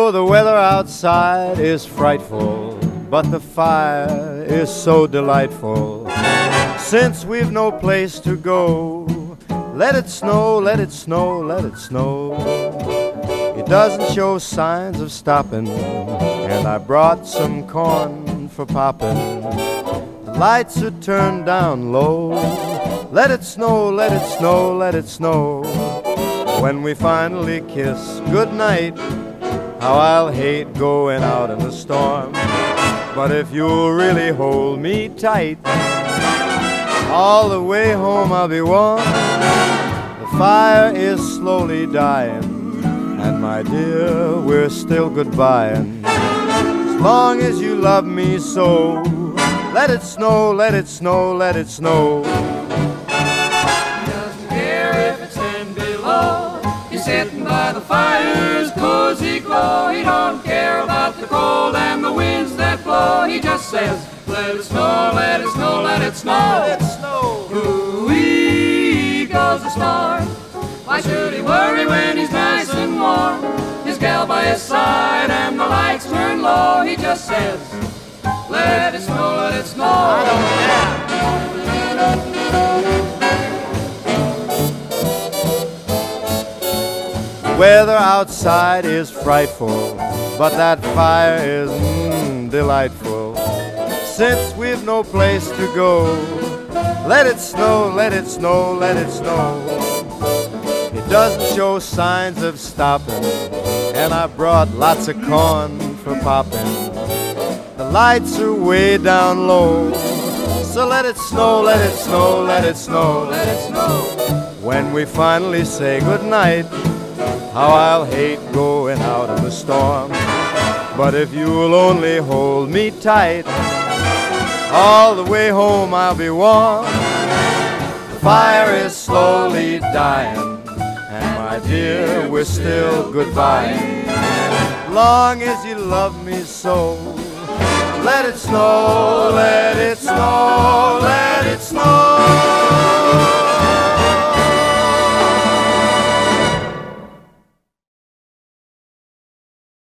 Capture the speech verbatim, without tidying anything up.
Oh, the weather outside is frightful, but the fire is so delightful. Since we've no place to go, let it snow, let it snow, let it snow. It doesn't show signs of stopping, and I brought some corn for popping. The lights are turned down low. Let it snow, let it snow, let it snow. When we finally kiss goodnight, how I'll hate going out in the storm. But if you'll really hold me tight, all the way home I'll be warm. The fire is slowly dying, and my dear, we're still goodbying. As long as you love me so, let it snow, let it snow, let it snow. He doesn't care if it's ten below. He's sitting by the fire's cozy glow. He don't care about the cold and the winds that blow. He just says, let it snow, let it snow, let it snow. Let it snow. Ooh-wee goes the star. Why should he worry when he's nice and warm? His gal by his side and the lights turn low. He just says, let it snow, let it snow. I don't care. Weather outside is frightful, but that fire is mm, delightful. Since we've no place to go, let it snow, let it snow, let it snow. It doesn't show signs of stopping, and I brought lots of corn for popping. The lights are way down low, so let it snow, let it snow, let it snow, let it snow. When we finally say goodnight, how I'll hate going out in the storm. But if you'll only hold me tight, all the way home I'll be warm. The fire is slowly dying, and my dear, we're still goodbye. Long as you love me so, let it snow, let it snow.